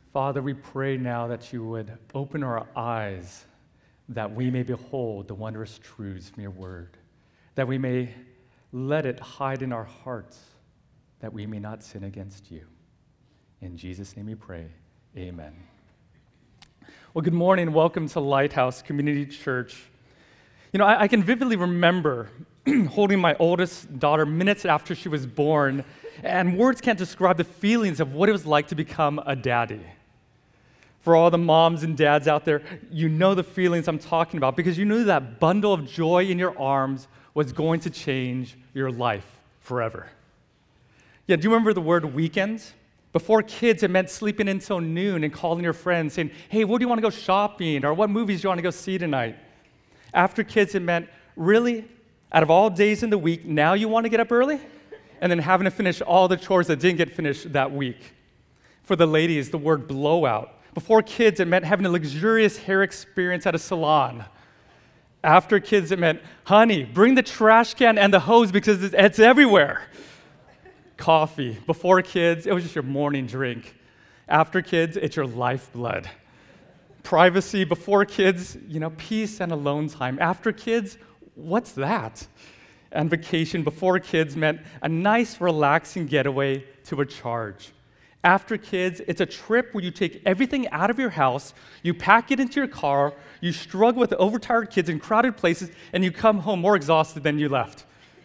Father, we pray now that you would open our eyes that we may behold the wondrous truths from your word, that we may let it hide in our hearts, that we may not sin against you. In Jesus' name we pray, amen. Well, good morning. Welcome to Lighthouse Community Church. I can vividly remember holding my oldest daughter minutes after she was born, and words can't describe the feelings of what it was like to become a daddy. For all the moms and dads out there, you know the feelings I'm talking about because you knew that bundle of joy in your arms was going to change your life forever. Yeah, do you remember the word weekends? Before kids, it meant sleeping until noon and calling your friends saying, hey, where do you want to go shopping? Or what movies do you want to go see tonight? After kids, it meant, really, out of all days in the week, now you want to get up early? And then having to finish all the chores that didn't get finished that week. For the ladies, the word blowout. Before kids, it meant having a luxurious hair experience at a salon. After kids, it meant, honey, bring the trash can and the hose because it's everywhere. Coffee. Before kids, it was just your morning drink. After kids, it's your lifeblood. Privacy. Before kids, peace and alone time. After kids, what's that? And vacation. Before kids meant a nice, relaxing getaway to recharge. After kids, it's a trip where you take everything out of your house, you pack it into your car, you struggle with overtired kids in crowded places, and you come home more exhausted than you left.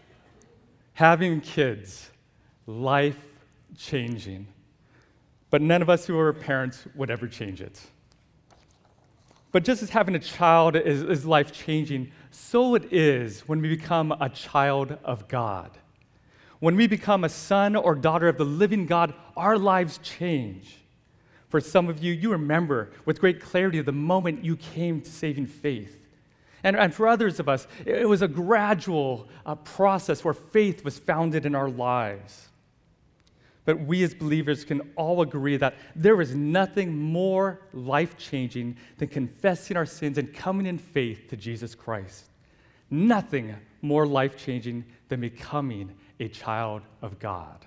Having kids, life-changing. But none of us who are parents would ever change it. But just as having a child is life-changing, so it is when we become a child of God. When we become a son or daughter of the living God, our lives change. For some of you, you remember with great clarity the moment you came to saving faith. And for others of us, it was a gradual process where faith was founded in our lives. But we as believers can all agree that there is nothing more life-changing than confessing our sins and coming in faith to Jesus Christ. Nothing more life-changing than becoming a child of God.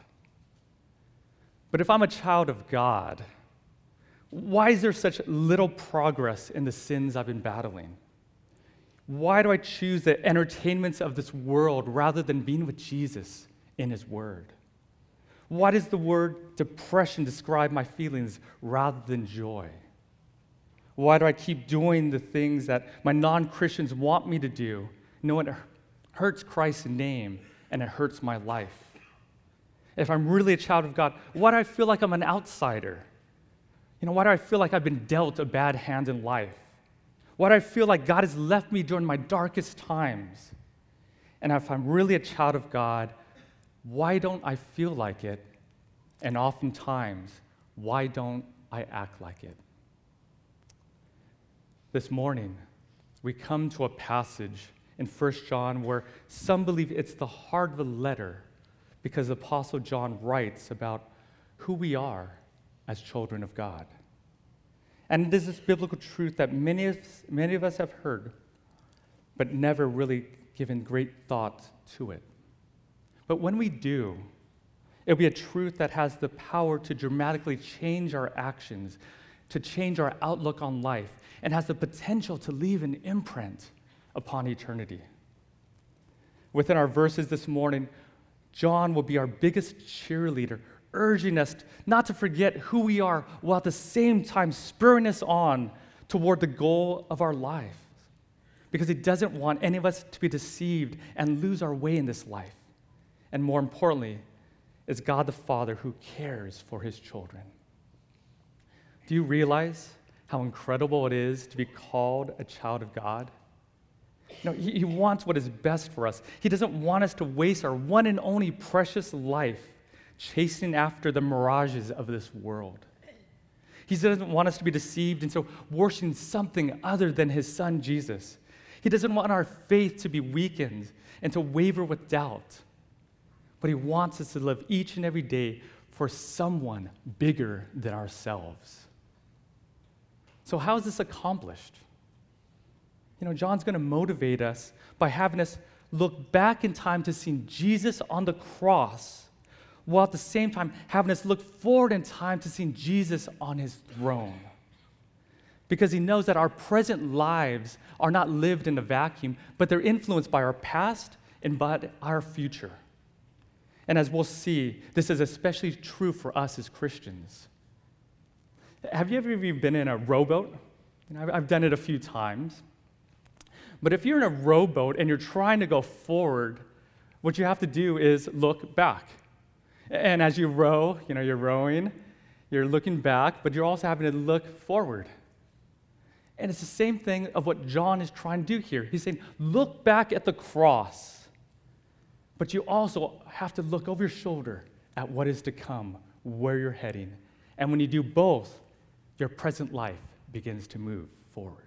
But if I'm a child of God, why is there such little progress in the sins I've been battling? Why do I choose the entertainments of this world rather than being with Jesus in His Word? Why does the word depression describe my feelings rather than joy? Why do I keep doing the things that my non-Christians want me to do, knowing it hurts Christ's name and it hurts my life? If I'm really a child of God, why do I feel like I'm an outsider? Why do I feel like I've been dealt a bad hand in life? Why do I feel like God has left me during my darkest times? And if I'm really a child of God, why don't I feel like it? And oftentimes, why don't I act like it? This morning, we come to a passage in 1 John where some believe it's the heart of a letter because the Apostle John writes about who we are as children of God. And it is this biblical truth that many of us have heard, but never really given great thought to it. But when we do, it'll be a truth that has the power to dramatically change our actions, to change our outlook on life, and has the potential to leave an imprint upon eternity. Within our verses this morning, John will be our biggest cheerleader, urging us not to forget who we are, while at the same time spurring us on toward the goal of our life. Because he doesn't want any of us to be deceived and lose our way in this life. And more importantly, is God the Father who cares for his children. Do you realize how incredible it is to be called a child of God? He wants what is best for us. He doesn't want us to waste our one and only precious life chasing after the mirages of this world. He doesn't want us to be deceived into worshiping something other than his son, Jesus. He doesn't want our faith to be weakened and to waver with doubt. But he wants us to live each and every day for someone bigger than ourselves. So how is this accomplished? John's going to motivate us by having us look back in time to seeing Jesus on the cross while at the same time having us look forward in time to seeing Jesus on his throne. Because he knows that our present lives are not lived in a vacuum, but they're influenced by our past and by our future. And as we'll see, this is especially true for us as Christians. Have you ever been in a rowboat? I've done it a few times. But if you're in a rowboat and you're trying to go forward, what you have to do is look back. And as you row, you're rowing, you're looking back, but you're also having to look forward. And it's the same thing of what John is trying to do here. He's saying, look back at the cross, but you also have to look over your shoulder at what is to come, where you're heading. And when you do both, your present life begins to move forward.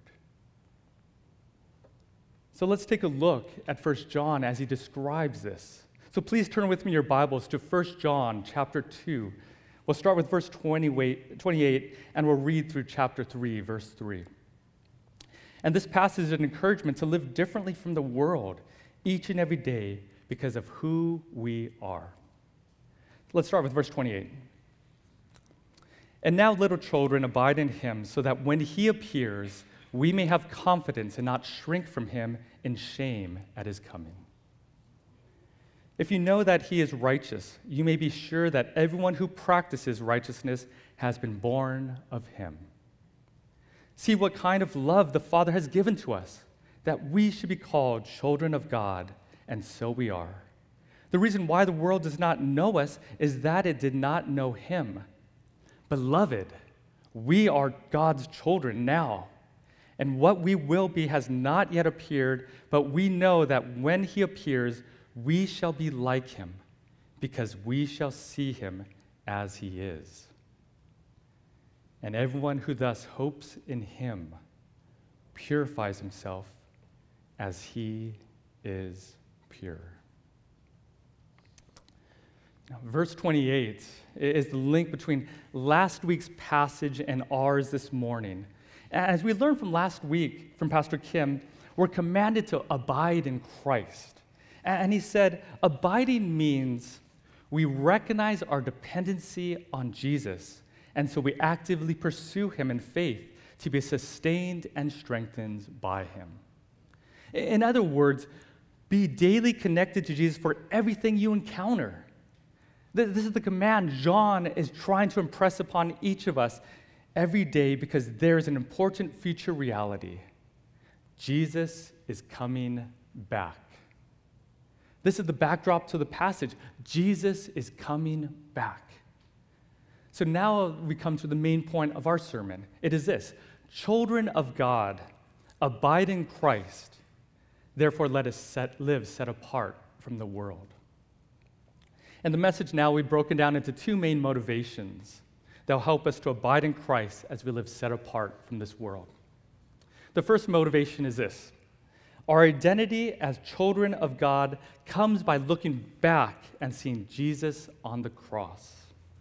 So let's take a look at 1 John as he describes this. So please turn with me your Bibles to 1 John chapter 2. We'll start with verse 28, and we'll read through chapter 3, verse 3. And this passage is an encouragement to live differently from the world each and every day because of who we are. Let's start with verse 28. And now, little children, abide in him, so that when he appears, we may have confidence and not shrink from him in shame at his coming. If you know that he is righteous, you may be sure that everyone who practices righteousness has been born of him. See what kind of love the Father has given to us, that we should be called children of God, and so we are. The reason why the world does not know us is that it did not know him. Beloved, we are God's children now, and what we will be has not yet appeared, but we know that when he appears, we shall be like him, because we shall see him as he is. And everyone who thus hopes in him purifies himself as he is pure. Now, verse 28 is the link between last week's passage and ours this morning. As we learned from last week from Pastor Kim, we're commanded to abide in Christ. And he said, abiding means we recognize our dependency on Jesus, and so we actively pursue him in faith to be sustained and strengthened by him. In other words, be daily connected to Jesus for everything you encounter. This is the command John is trying to impress upon each of us every day because there is an important future reality. Jesus is coming back. This is the backdrop to the passage. Jesus is coming back. So now we come to the main point of our sermon. It is this: children of God, abide in Christ. Therefore, let us live set apart from the world. And the message now we've broken down into two main motivations that will help us to abide in Christ as we live set apart from this world. The first motivation is this: our identity as children of God comes by looking back and seeing Jesus on the cross.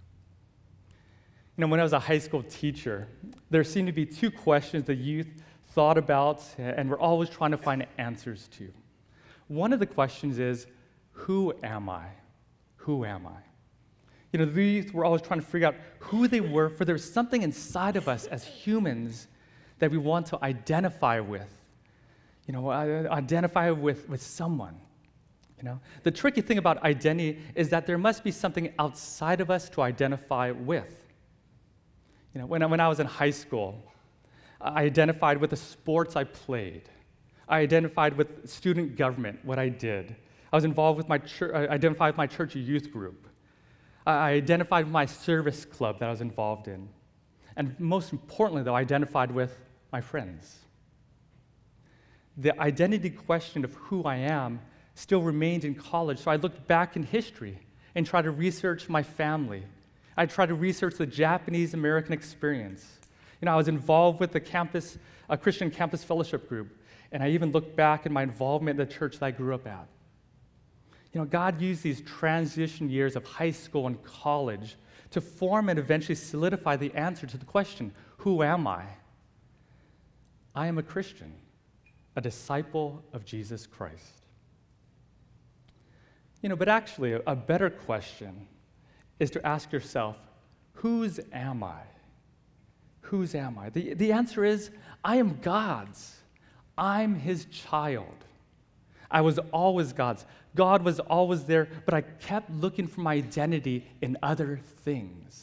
When I was a high school teacher, there seemed to be two questions the youth thought about and were always trying to find answers to. One of the questions is, who am I? Who am I? The youth were always trying to figure out who they were, for there's something inside of us as humans that we want to identify with. Identify with someone. The tricky thing about identity is that there must be something outside of us to identify with. When I was in high school, I identified with the sports I played. I identified with student government, what I did. I was involved with my church. I identified with my church youth group. I identified with my service club that I was involved in. And most importantly, though, I identified with my friends. The identity question of who I am still remained in college, so I looked back in history and tried to research my family. I tried to research the Japanese-American experience. I was involved with a Christian campus fellowship group, and I even looked back at my involvement in the church that I grew up at. God used these transition years of high school and college to form and eventually solidify the answer to the question, who am I? I am a Christian, a disciple of Jesus Christ. But actually, a better question is to ask yourself, whose am I? Whose am I? The answer is, I am God's. I'm his child. I was always God's. God was always there, but I kept looking for my identity in other things.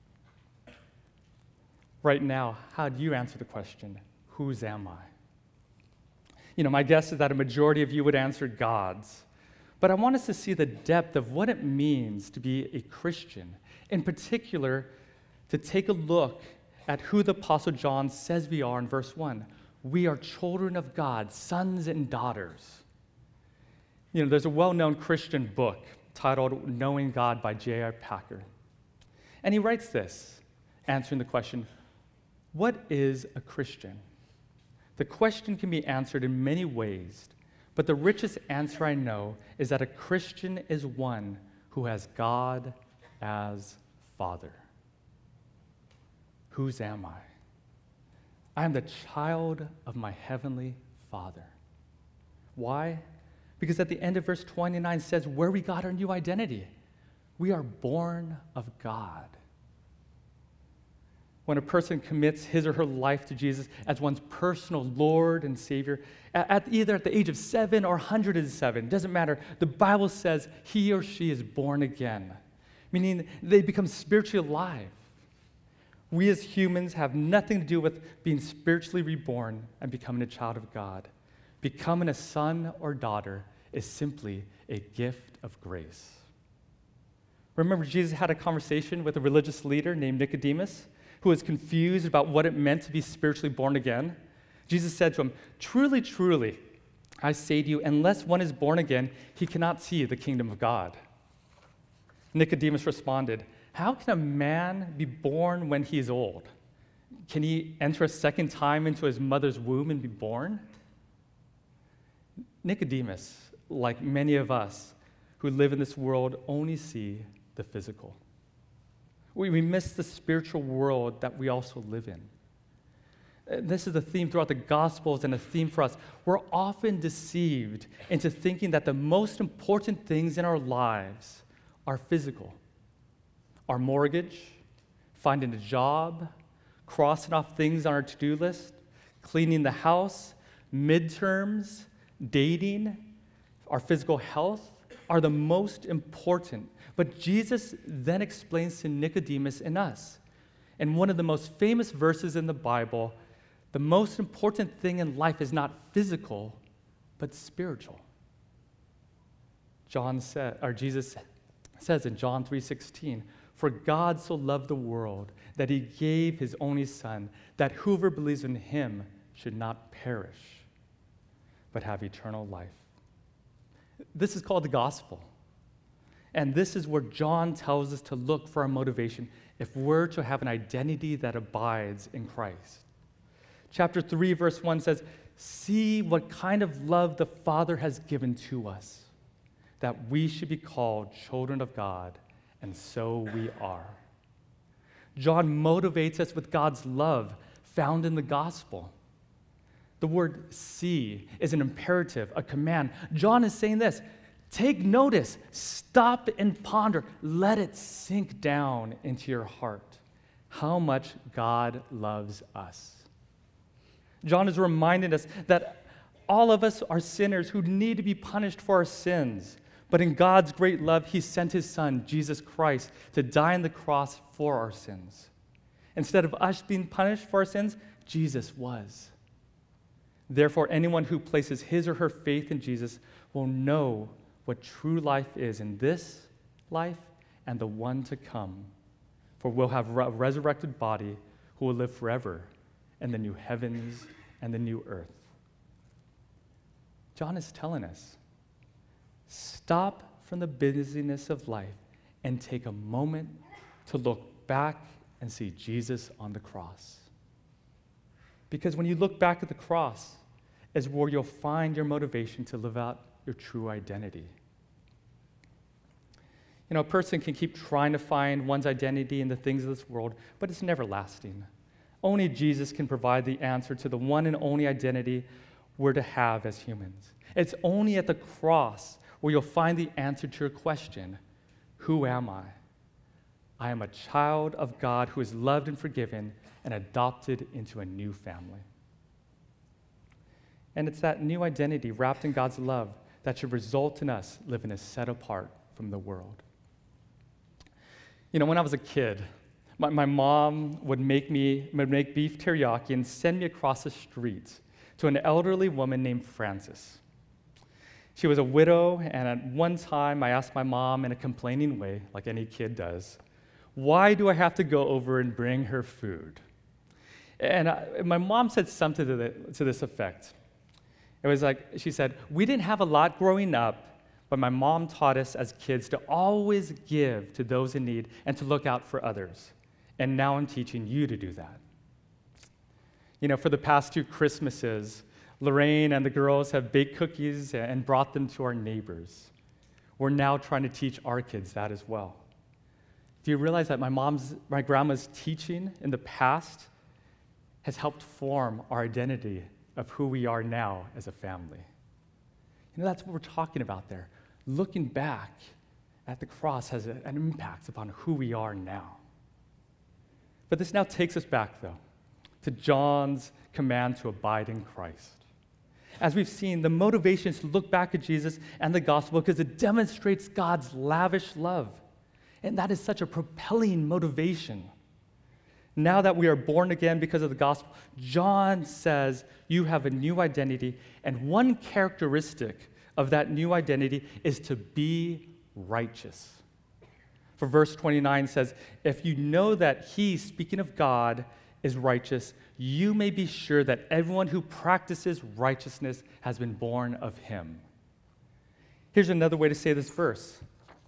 Right now, how do you answer the question, whose am I? My guess is that a majority of you would answer God's. But I want us to see the depth of what it means to be a Christian. In particular, to take a look at who the Apostle John says we are in verse 1. We are children of God, sons and daughters. There's a well-known Christian book titled Knowing God by J.I. Packer. And he writes this, answering the question, what is a Christian? The question can be answered in many ways, but the richest answer I know is that a Christian is one who has God as Father. Whose am I? I am the child of my heavenly Father. Why? Because at the end of verse 29 says where we got our new identity. We are born of God. When a person commits his or her life to Jesus as one's personal Lord and Savior, either at the age of 7 or 107, doesn't matter, the Bible says he or she is born again, meaning they become spiritually alive. We as humans have nothing to do with being spiritually reborn and becoming a child of God. Becoming a son or daughter is simply a gift of grace. Remember, Jesus had a conversation with a religious leader named Nicodemus, who was confused about what it meant to be spiritually born again. Jesus said to him, "Truly, truly, I say to you, unless one is born again, he cannot see the kingdom of God." Nicodemus responded, "How can a man be born when he is old? Can he enter a second time into his mother's womb and be born?" Nicodemus, like many of us who live in this world, only see the physical. We miss the spiritual world that we also live in. This is the theme throughout the Gospels and a theme for us. We're often deceived into thinking that the most important things in our lives are physical. Our mortgage, finding a job, crossing off things on our to-do list, cleaning the house, midterms, dating, our physical health are the most important. But Jesus then explains to Nicodemus and us, in one of the most famous verses in the Bible, the most important thing in life is not physical, but spiritual. Jesus says in John 3:16, "For God so loved the world that he gave his only Son, that whoever believes in him should not perish, but have eternal life." This is called the gospel. And this is where John tells us to look for our motivation if we're to have an identity that abides in Christ. Chapter 3, verse 1 says, "See what kind of love the Father has given to us, that we should be called children of God, and so we are." John motivates us with God's love found in the gospel. The word see is an imperative, a command. John is saying this, take notice, stop and ponder, let it sink down into your heart how much God loves us. John is reminding us that all of us are sinners who need to be punished for our sins. But in God's great love, he sent his Son, Jesus Christ, to die on the cross for our sins. Instead of us being punished for our sins, Jesus was. Therefore, anyone who places his or her faith in Jesus will know what true life is in this life and the one to come. For we'll have a resurrected body who will live forever in the new heavens and the new earth. John is telling us, stop from the busyness of life and take a moment to look back and see Jesus on the cross. Because when you look back at the cross is where you'll find your motivation to live out your true identity. You know, a person can keep trying to find one's identity in the things of this world, but it's never lasting. Only Jesus can provide the answer to the one and only identity we're to have as humans. It's only at the cross where you'll find the answer to your question, who am I? I am a child of God who is loved and forgiven and adopted into a new family. And it's that new identity wrapped in God's love that should result in us living as set apart from the world. When I was a kid, my mom would make beef teriyaki and send me across the street to an elderly woman named Frances. She was a widow, and at one time I asked my mom in a complaining way, like any kid does, why do I have to go over and bring her food? And my mom said something to this effect. It was like, she said, we didn't have a lot growing up, but my mom taught us as kids to always give to those in need and to look out for others. And now I'm teaching you to do that. For the past 2 Christmases, Lorraine and the girls have baked cookies and brought them to our neighbors. We're now trying to teach our kids that as well. Do you realize that my grandma's teaching in the past has helped form our identity of who we are now as a family? That's what we're talking about there. Looking back at the cross has an impact upon who we are now. But this now takes us back, though, to John's command to abide in Christ. As we've seen, the motivation is to look back at Jesus and the gospel because it demonstrates God's lavish love. And that is such a propelling motivation. Now that we are born again because of the gospel, John says you have a new identity, and one characteristic of that new identity is to be righteous. For verse 29 says, if you know that he, speaking of God, is righteous, you may be sure that everyone who practices righteousness has been born of him. Here's another way to say this verse.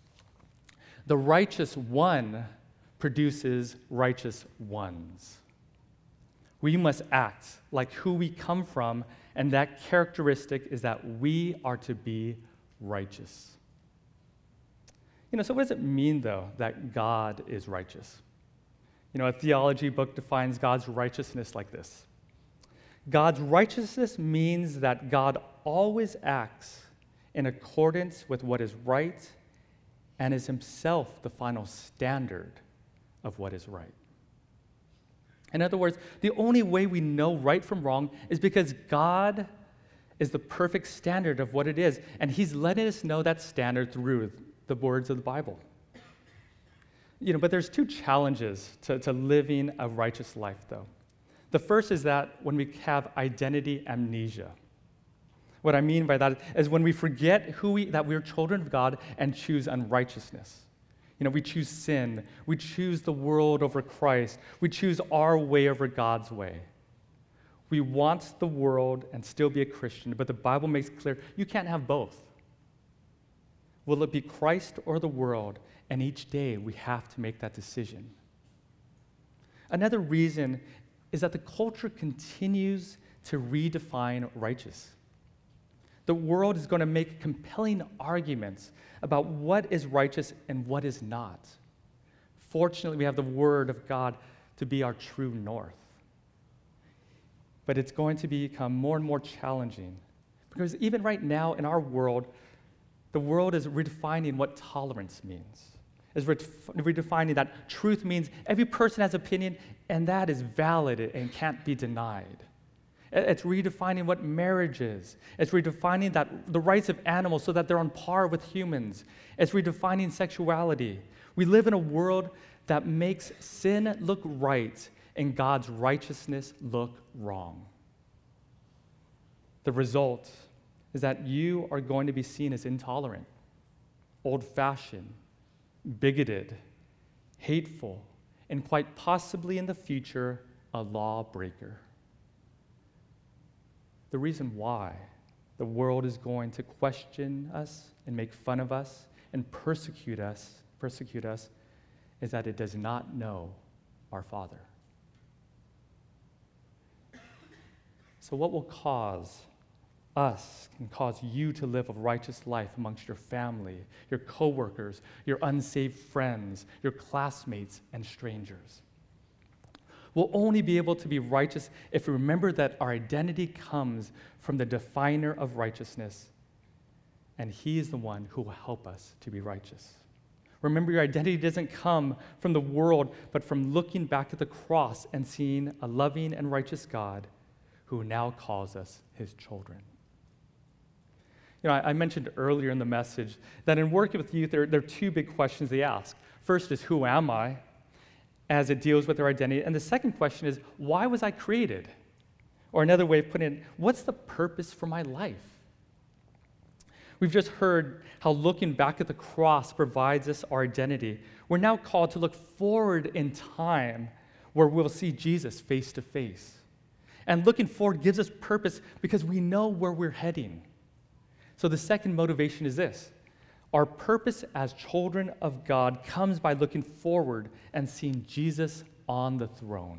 The righteous one produces righteous ones. We must act like who we come from, and that characteristic is that we are to be righteous. So what does it mean, though, that God is righteous? A theology book defines God's righteousness like this. God's righteousness means that God always acts in accordance with what is right and is himself the final standard of what is right. In other words, the only way we know right from wrong is because God is the perfect standard of what it is, and he's letting us know that standard through the words of the Bible. But there's 2 challenges to living a righteous life, though. The first is that when we have identity amnesia. What I mean by that is when we forget that we're children of God and choose unrighteousness. We choose sin. We choose the world over Christ. We choose our way over God's way. We want the world and still be a Christian, but the Bible makes clear you can't have both. Will it be Christ or the world? And each day we have to make that decision. Another reason is that the culture continues to redefine righteous. The world is going to make compelling arguments about what is righteous and what is not. Fortunately, we have the Word of God to be our true north. But it's going to become more and more challenging because even right now in our world, the world is redefining what tolerance means. Is redefining that truth means every person has opinion and that is valid and can't be denied. It's redefining what marriage is. It's redefining the rights of animals so that they're on par with humans. It's redefining sexuality. We live in a world that makes sin look right and God's righteousness look wrong. The result is that you are going to be seen as intolerant, old-fashioned, bigoted, hateful, and quite possibly in the future, a lawbreaker. The reason why the world is going to question us and make fun of us and persecute us is that it does not know our Father. So what will cause us and cause you to live a righteous life amongst your family, your coworkers, your unsaved friends, your classmates, and strangers? We'll only be able to be righteous if we remember that our identity comes from the definer of righteousness, and he is the one who will help us to be righteous. Remember, your identity doesn't come from the world, but from looking back at the cross and seeing a loving and righteous God who now calls us his children. I mentioned earlier in the message that in working with youth, there are two big questions they ask. First is, who am I? As it deals with their identity. And the second question is, why was I created? Or another way of putting it, what's the purpose for my life? We've just heard how looking back at the cross provides us our identity. We're now called to look forward in time where we'll see Jesus face to face. And looking forward gives us purpose because we know where we're heading. So the second motivation is this. Our purpose as children of God comes by looking forward and seeing Jesus on the throne.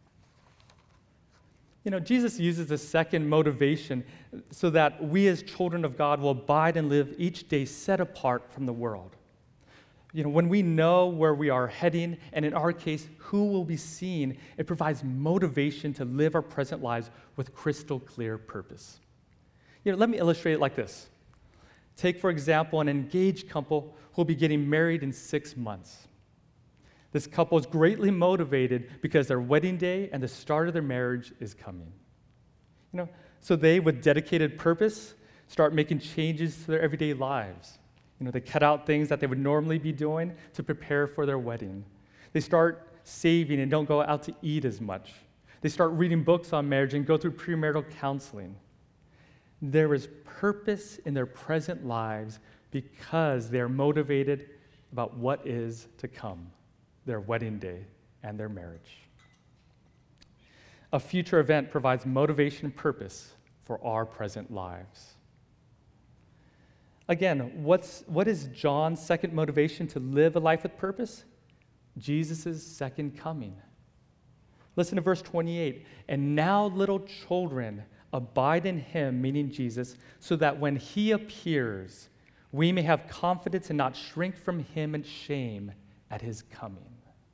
Jesus uses the second motivation so that we as children of God will abide and live each day set apart from the world. When we know where we are heading, and in our case, who will be seen, it provides motivation to live our present lives with crystal clear purpose. Let me illustrate it like this. Take, for example, an engaged couple who will be getting married in 6 months. This couple is greatly motivated because their wedding day and the start of their marriage is coming. So they, with dedicated purpose, start making changes to their everyday lives. They cut out things that they would normally be doing to prepare for their wedding. They start saving and don't go out to eat as much. They start reading books on marriage and go through premarital counseling. There is purpose in their present lives because they are motivated about what is to come, their wedding day and their marriage. A future event provides motivation and purpose for our present lives. Again, what is John's second motivation to live a life with purpose? Jesus' second coming. Listen to verse 28. And now, little children, abide in him, meaning Jesus, so that when he appears, we may have confidence and not shrink from him in shame at his coming.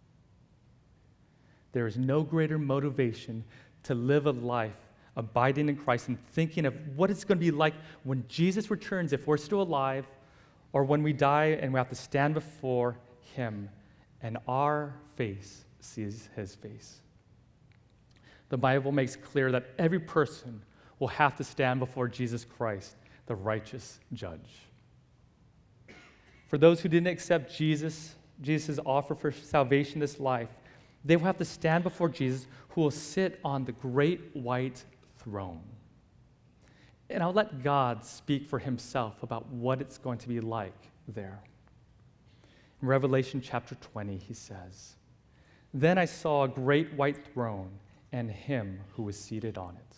There is no greater motivation to live a life abiding in Christ and thinking of what it's going to be like when Jesus returns, if we're still alive, or when we die and we have to stand before him and our face sees his face. The Bible makes clear that every person will have to stand before Jesus Christ, the righteous judge. For those who didn't accept Jesus' offer for salvation in this life, they will have to stand before Jesus, who will sit on the great white throne. And I'll let God speak for himself about what it's going to be like there. In Revelation chapter 20, he says, "Then I saw a great white throne and him who was seated on it.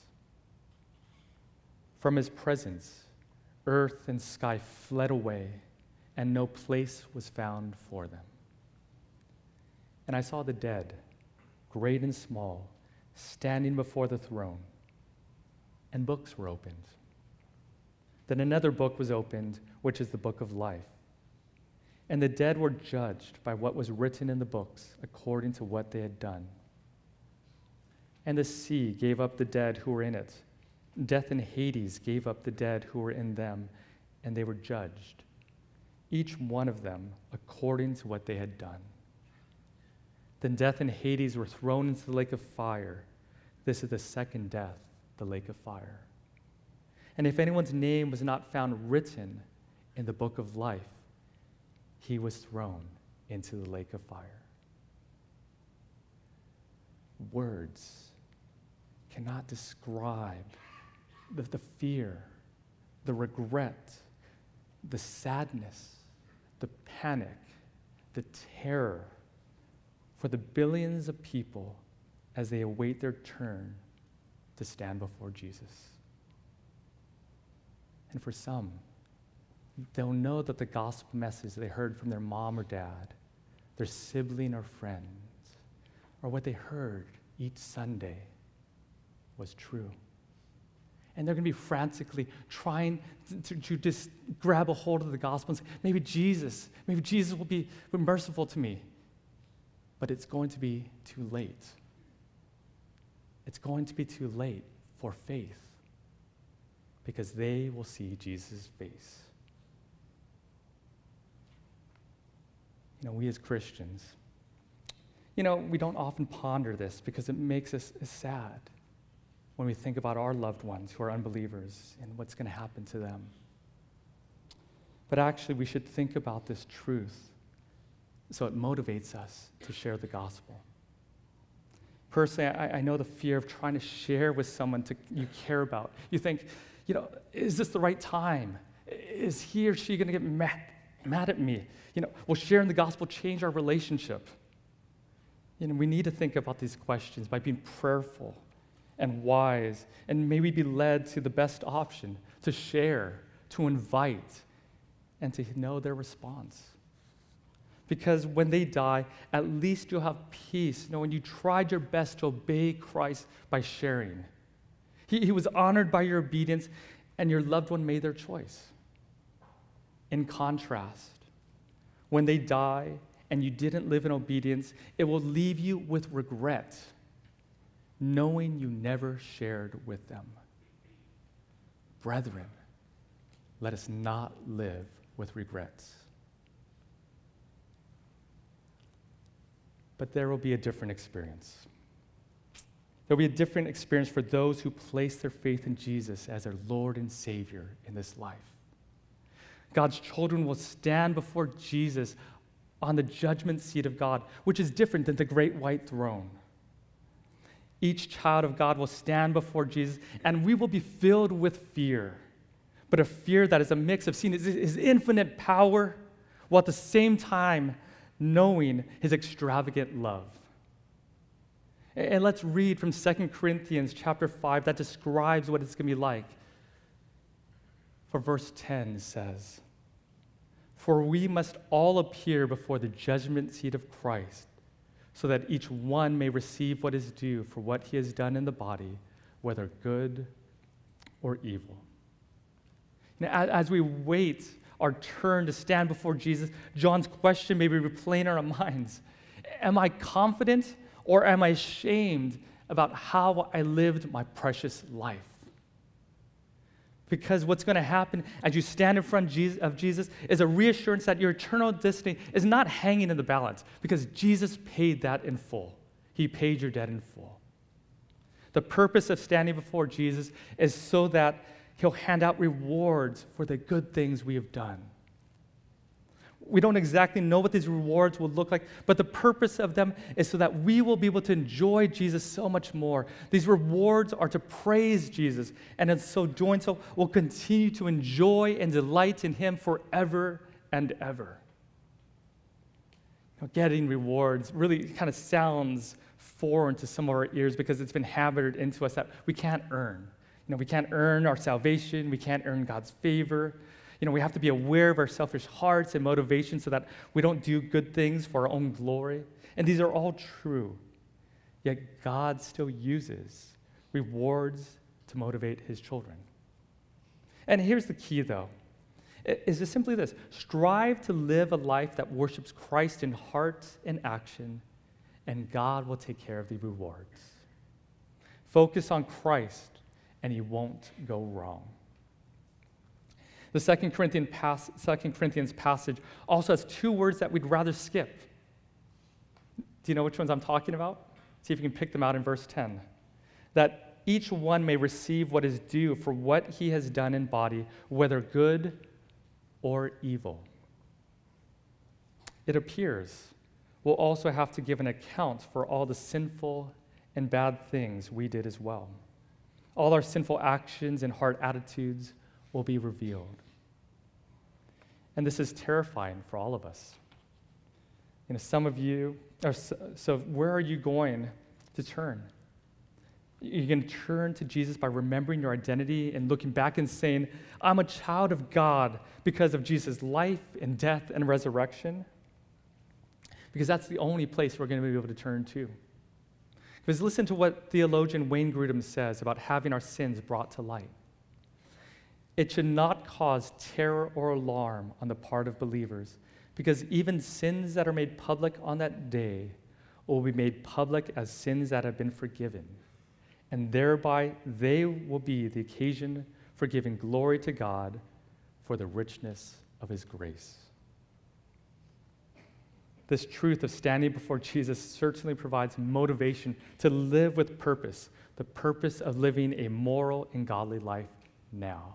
From his presence, earth and sky fled away, and no place was found for them. And I saw the dead, great and small, standing before the throne, and books were opened. Then another book was opened, which is the book of life. And the dead were judged by what was written in the books, according to what they had done. And the sea gave up the dead who were in it. Death and Hades gave up the dead who were in them, and they were judged, each one of them according to what they had done. Then death and Hades were thrown into the lake of fire. This is the second death, the lake of fire. And if anyone's name was not found written in the book of life, he was thrown into the lake of fire." Words cannot describe the fear, the regret, the sadness, the panic, the terror for the billions of people as they await their turn to stand before Jesus. And for some, they'll know that the gospel message they heard from their mom or dad, their sibling or friends, or what they heard each Sunday was true. And they're going to be frantically trying to just grab a hold of the gospel and say, maybe Jesus will be merciful to me. But it's going to be too late. It's going to be too late for faith because they will see Jesus' face. We as Christians, we don't often ponder this because it makes us sad when we think about our loved ones who are unbelievers and what's going to happen to them. But actually, we should think about this truth so it motivates us to share the gospel. Personally, I know the fear of trying to share with someone you care about. You think, is this the right time? Is he or she going to get mad at me? Will sharing the gospel change our relationship? We need to think about these questions by being prayerful and wise, and may we be led to the best option, to share, to invite, and to know their response. Because when they die, at least you'll have peace knowing you tried your best to obey Christ by sharing. He was honored by your obedience, and your loved one made their choice. In contrast, when they die and you didn't live in obedience, it will leave you with regret, knowing you never shared with them. Brethren, let us not live with regrets. But there will be a different experience. There will be a different experience for those who place their faith in Jesus as their Lord and Savior in this life. God's children will stand before Jesus on the judgment seat of God, which is different than the great white throne. Each child of God will stand before Jesus, and we will be filled with fear, but a fear that is a mix of seeing his infinite power while at the same time knowing his extravagant love. And let's read from 2 Corinthians chapter 5 that describes what it's going to be like. For verse 10 says, "For we must all appear before the judgment seat of Christ, so that each one may receive what is due for what he has done in the body, whether good or evil." Now, as we wait our turn to stand before Jesus, John's question may be replaying in our minds. Am I confident or am I ashamed about how I lived my precious life? Because what's going to happen as you stand in front of Jesus is a reassurance that your eternal destiny is not hanging in the balance, because Jesus paid that in full. He paid your debt in full. The purpose of standing before Jesus is so that he'll hand out rewards for the good things we have done. We don't exactly know what these rewards will look like, but the purpose of them is so that we will be able to enjoy Jesus so much more. These rewards are to praise Jesus, and in so doing so, we'll continue to enjoy and delight in him forever and ever. Getting rewards really kind of sounds foreign to some of our ears because it's been hammered into us that we can't earn. We can't earn our salvation. We can't earn God's favor. We have to be aware of our selfish hearts and motivations so that we don't do good things for our own glory. And these are all true. Yet God still uses rewards to motivate his children. And here's the key, though. Is just simply this: strive to live a life that worships Christ in heart and action, and God will take care of the rewards. Focus on Christ, and you won't go wrong. The 2 Corinthians passage also has two words that we'd rather skip. Do you know which ones I'm talking about? See if you can pick them out in verse 10. That each one may receive what is due for what he has done in body, whether good or evil. It appears we'll also have to give an account for all the sinful and bad things we did as well. All our sinful actions and heart attitudes will be revealed. And this is terrifying for all of us. Some of you, so where are you going to turn? You're going to turn to Jesus by remembering your identity and looking back and saying, I'm a child of God because of Jesus' life and death and resurrection. Because that's the only place we're going to be able to turn to. Because listen to what theologian Wayne Grudem says about having our sins brought to light. It should not cause terror or alarm on the part of believers, because even sins that are made public on that day will be made public as sins that have been forgiven, and thereby they will be the occasion for giving glory to God for the richness of his grace. this truth of standing before Jesus certainly provides motivation to live with purpose, the purpose of living a moral and godly life now.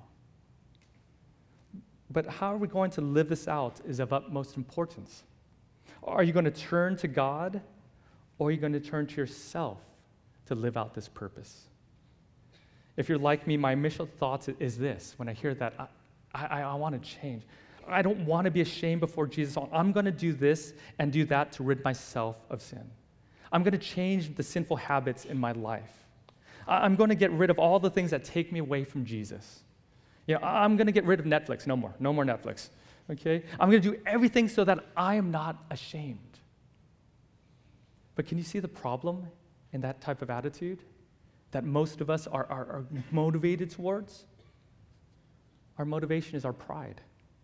But how are we going to live this out is of utmost importance. Are you going to turn to God, or are you going to turn to yourself to live out this purpose? If you're like me, my initial thoughts is this. When I hear that, I want to change. I don't want to be ashamed before Jesus. I'm going to do this and do that to rid myself of sin. I'm going to change the sinful habits in my life. I'm going to get rid of all the things that take me away from Jesus. I'm going to get rid of Netflix. No more Netflix. Okay? I'm going to do everything so that I am not ashamed. But can you see the problem in that type of attitude that most of us are motivated towards? Our motivation is our pride.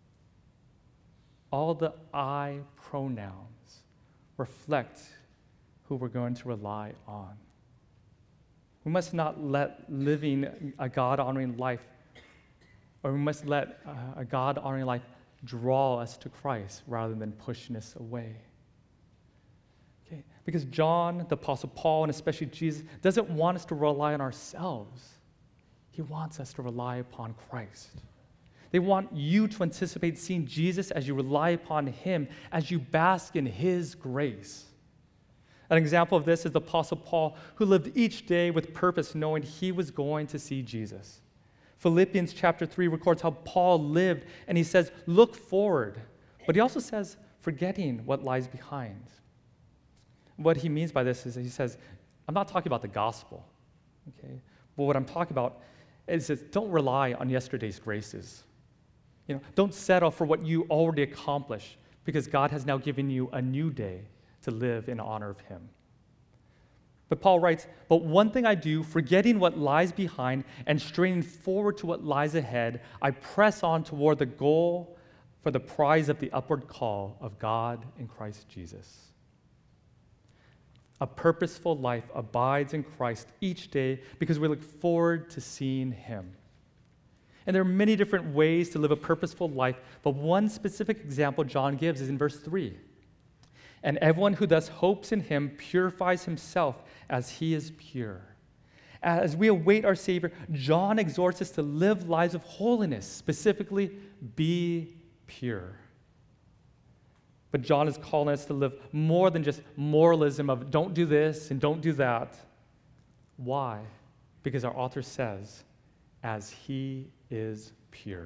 All the I pronouns reflect who we're going to rely on. We must not let living a God-honoring life, or we must let a God-honoring life draw us to Christ rather than pushing us away. Okay? Because John, the Apostle Paul, and especially Jesus, doesn't want us to rely on ourselves. He wants us to rely upon Christ. They want you to anticipate seeing Jesus as you rely upon him, as you bask in his grace. An example of this is the Apostle Paul, who lived each day with purpose, knowing he was going to see Jesus. Philippians chapter 3 records how Paul lived, and he says, look forward. But he also says, forgetting what lies behind. What he means by this is he says, I'm not talking about the gospel, okay? But what I'm talking about is that don't rely on yesterday's graces. Don't settle for what you already accomplished, because God has now given you a new day to live in honor of him. But Paul writes, but one thing I do, forgetting what lies behind and straining forward to what lies ahead, I press on toward the goal for the prize of the upward call of God in Christ Jesus. A purposeful life abides in Christ each day because we look forward to seeing him. And there are many different ways to live a purposeful life, but one specific example John gives is in verse 3. And everyone who thus hopes in him purifies himself as he is pure. As we await our Savior, John exhorts us to live lives of holiness, specifically, be pure. But John is calling us to live more than just moralism of don't do this and don't do that. Why? Because our author says, as he is pure.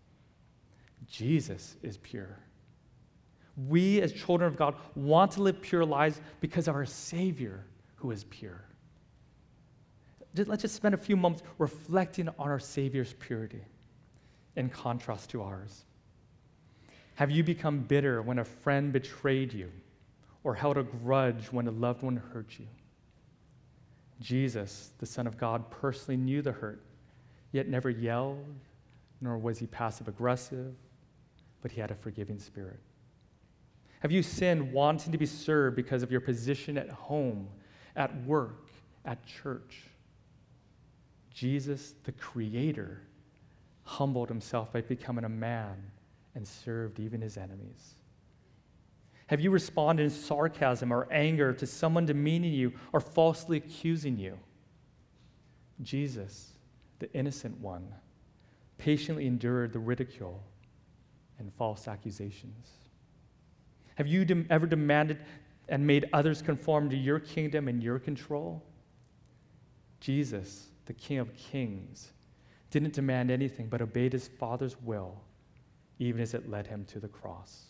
Jesus is pure. We, as children of God, want to live pure lives because of our Savior who is pure. Let's just spend a few moments reflecting on our Savior's purity in contrast to ours. Have you become bitter when a friend betrayed you or held a grudge when a loved one hurt you? Jesus, the Son of God, personally knew the hurt, yet never yelled, nor was he passive-aggressive, but he had a forgiving spirit. Have you sinned wanting to be served because of your position at home, at work, at church? Jesus, the Creator, humbled himself by becoming a man and served even his enemies. Have you responded in sarcasm or anger to someone demeaning you or falsely accusing you? Jesus, the innocent one, patiently endured the ridicule and false accusations. Have you ever demanded and made others conform to your kingdom and your control? Jesus, the King of Kings, didn't demand anything but obeyed his Father's will, even as it led him to the cross.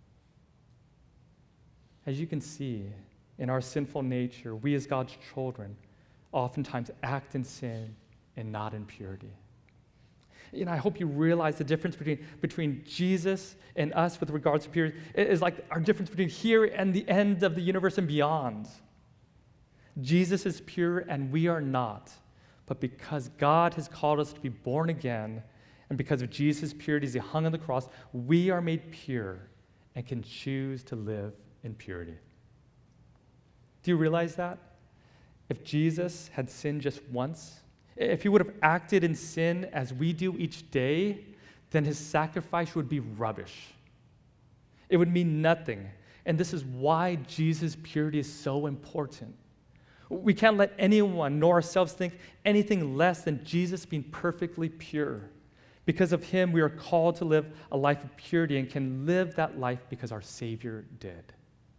As you can see, in our sinful nature, we as God's children oftentimes act in sin and not in purity. I hope you realize the difference between Jesus and us with regards to purity is like our difference between here and the end of the universe and beyond. Jesus is pure and we are not. But because God has called us to be born again, and because of Jesus' purity as he hung on the cross, we are made pure and can choose to live in purity. Do you realize that? If Jesus had sinned just once, if he would have acted in sin as we do each day, then his sacrifice would be rubbish. It would mean nothing. And this is why Jesus' purity is so important. We can't let anyone nor ourselves think anything less than Jesus being perfectly pure. Because of him, we are called to live a life of purity and can live that life because our Savior did.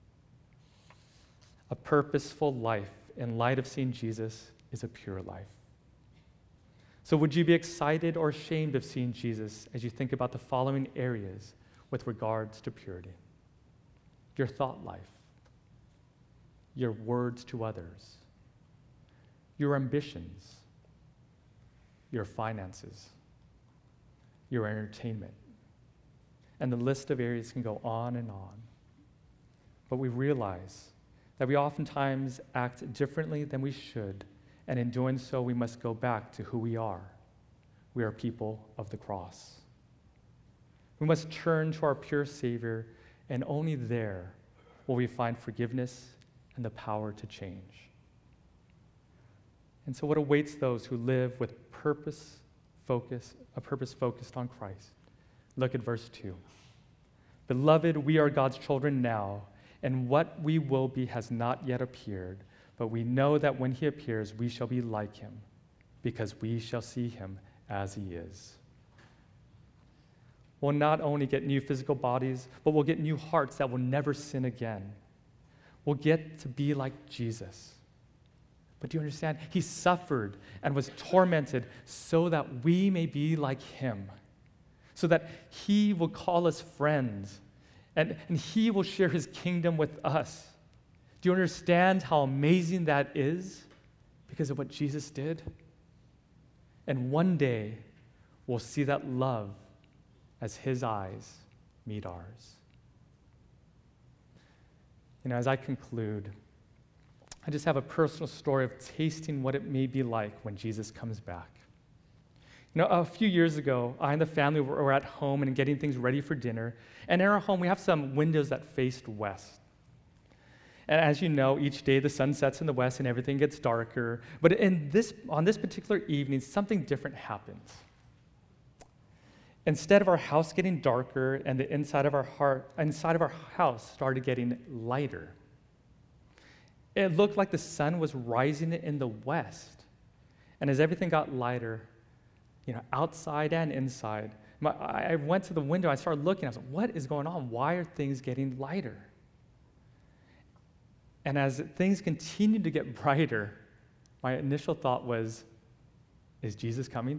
A purposeful life in light of seeing Jesus is a pure life. So would you be excited or ashamed of seeing Jesus as you think about the following areas with regards to purity? Your thought life, your words to others, your ambitions, your finances, your entertainment. And the list of areas can go on and on. But we realize that we oftentimes act differently than we should, and in doing so, we must go back to who we are. We are people of the cross. We must turn to our pure Savior, and only there will we find forgiveness and the power to change. And so what awaits those who live with a purpose focused on Christ? Look at verse 2. Beloved, we are God's children now, and what we will be has not yet appeared, but we know that when he appears, we shall be like him, because we shall see him as he is. We'll not only get new physical bodies, but we'll get new hearts that will never sin again. We'll get to be like Jesus. But do you understand? He suffered and was tormented so that we may be like him, so that he will call us friends, and he will share his kingdom with us. Do you understand how amazing that is because of what Jesus did? And one day, we'll see that love as his eyes meet ours. As I conclude, I just have a personal story of tasting what it may be like when Jesus comes back. A few years ago, I and the family were at home and getting things ready for dinner. And in our home, we have some windows that faced west. And as you know, each day the sun sets in the west and everything gets darker. But on this particular evening, something different happens. Instead of our house getting darker and the inside of our house started getting lighter. It looked like the sun was rising in the west. And as everything got lighter, outside and inside, I went to the window, I started looking, I was like, what is going on? Why are things getting lighter? And as things continued to get brighter, my initial thought was, is Jesus coming?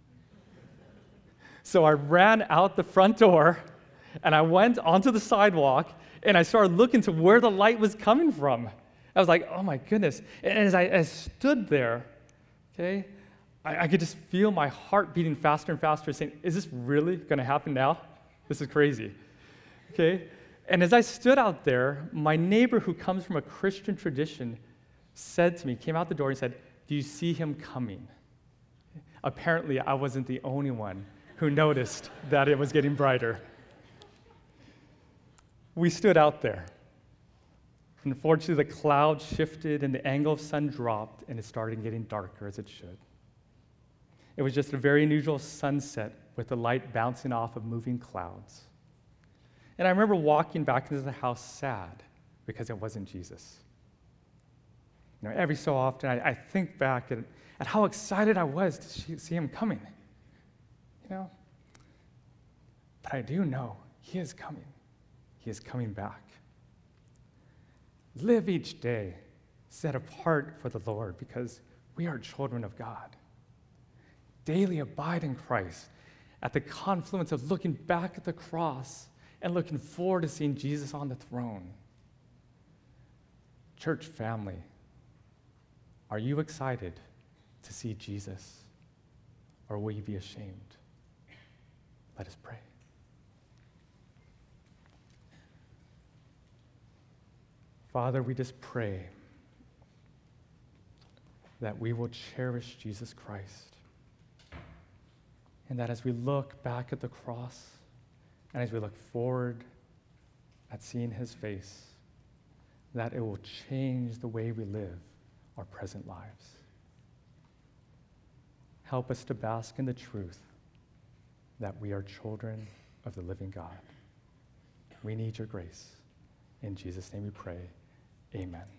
So I ran out the front door, and I went onto the sidewalk, and I started looking to where the light was coming from. I was like, oh my goodness. And as I stood there, okay, I could just feel my heart beating faster and faster, saying, is this really going to happen now? This is crazy, okay? And as I stood out there, my neighbor who comes from a Christian tradition came out the door and said, do you see him coming? Apparently, I wasn't the only one who noticed that it was getting brighter. We stood out there. Unfortunately, the cloud shifted and the angle of sun dropped, and it started getting darker as it should. It was just a very unusual sunset with the light bouncing off of moving clouds. And I remember walking back into the house sad because it wasn't Jesus. Every so often I think back at how excited I was to see him coming. But I do know he is coming. He is coming back. Live each day set apart for the Lord because we are children of God. Daily abide in Christ at the confluence of looking back at the cross and looking forward to seeing Jesus on the throne. Church family, are you excited to see Jesus, or will you be ashamed? Let us pray. Father, we just pray that we will cherish Jesus Christ, and that as we look back at the cross and as we look forward at seeing his face, that it will change the way we live our present lives. Help us to bask in the truth that we are children of the living God. We need your grace. In Jesus' name we pray. Amen.